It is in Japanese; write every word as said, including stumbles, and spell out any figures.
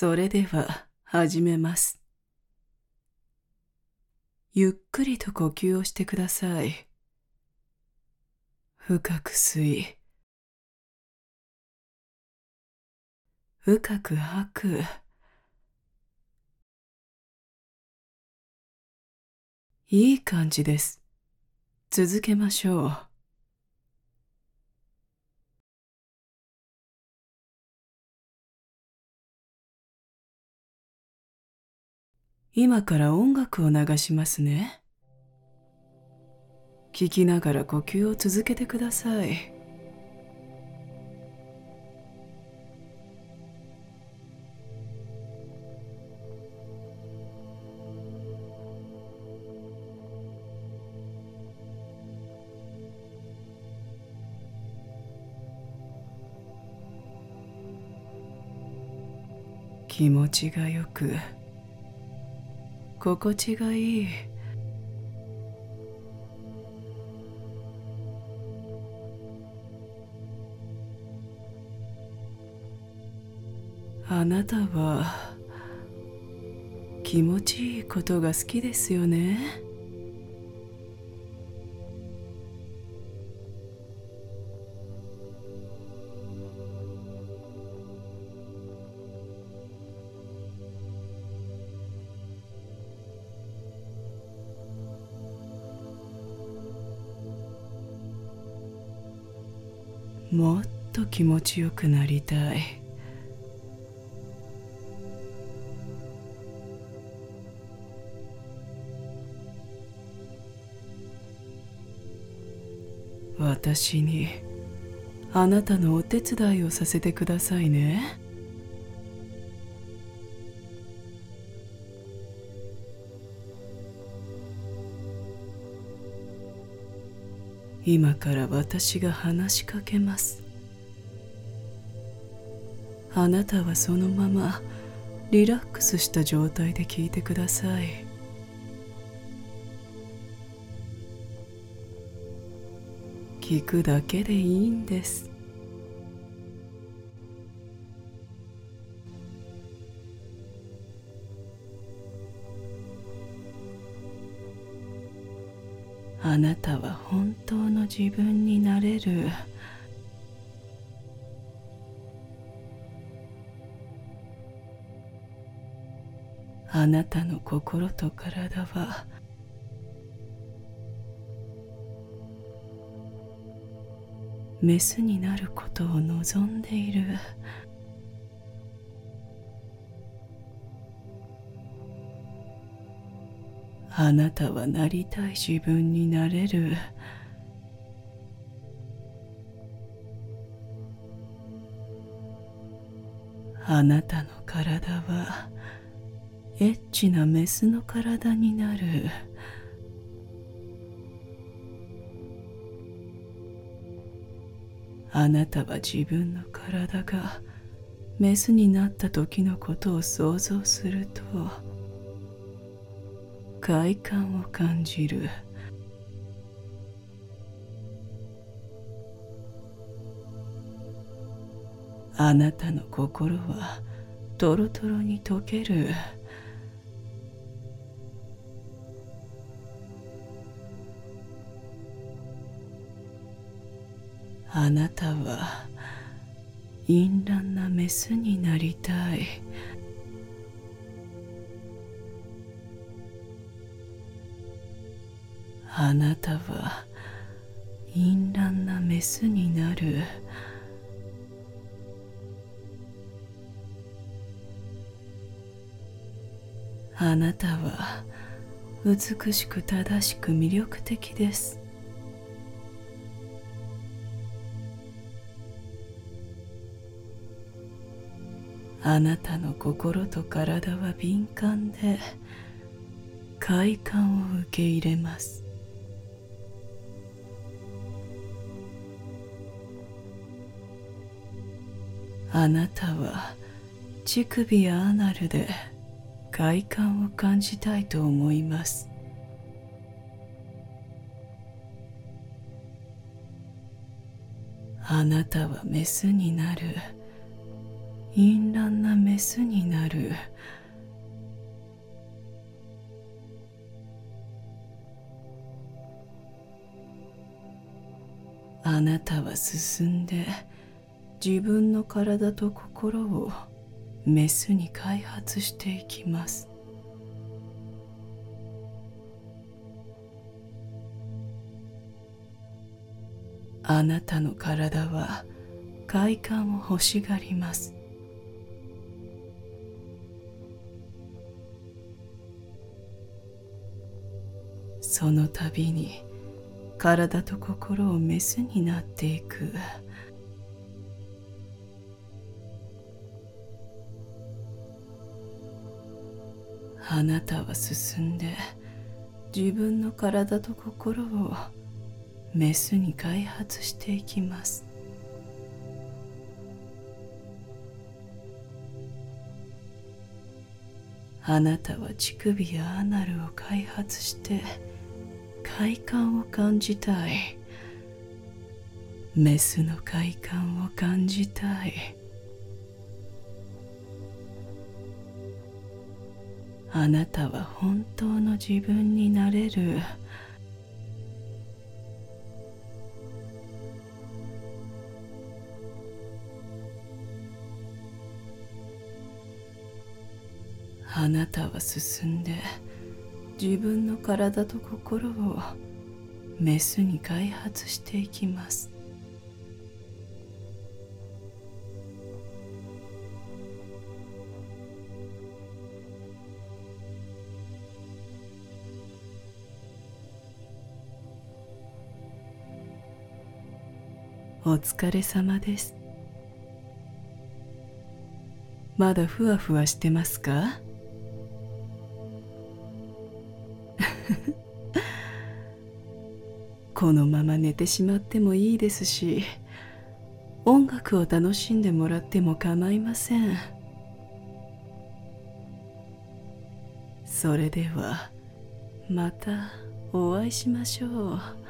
それでは始めます。ゆっくりと呼吸をしてください。深く吸い、深く吐く。いい感じです。続けましょう。今から音楽を流しますね。聞きながら呼吸を続けてください。気持ちがよく、心地がいい。あなたは気持ちいいことが好きですよね。もっと気持ちよくなりたい。私にあなたのお手伝いをさせてくださいね。今から私が話しかけます。あなたはそのままリラックスした状態で聞いてください。聞くだけでいいんです。あなたは本当の自分になれる。あなたの心と体はメスになることを望んでいる。あなたはなりたい自分になれる。あなたの体はエッチなメスの体になる。あなたは自分の体がメスになった時のことを想像すると快感を感じる。あなたの心はトロトロに溶ける。あなたは淫乱なメスになりたい。あなたは淫乱なメスになる。あなたは美しく正しく魅力的です。あなたの心と体は敏感で快感を受け入れます。あなたは乳首やアナルで快感を感じたいと思います。あなたはメスになる淫乱なメスになる。あなたは進んで自分の体と心をメスに開発していきます。あなたの体は快感を欲しがります。その度に体と心をメスになっていく。あなたは進んで自分の体と心をメスに開発していきます。あなたは乳首やアナルを開発して快感を感じたい。メスの快感を感じたい。あなたは本当の自分になれる。あなたは進んで自分の体と心をメスに開発していきます。お疲れ様です。まだふわふわしてますか？このまま寝てしまってもいいですし、音楽を楽しんでもらっても構いません。それではまたお会いしましょう。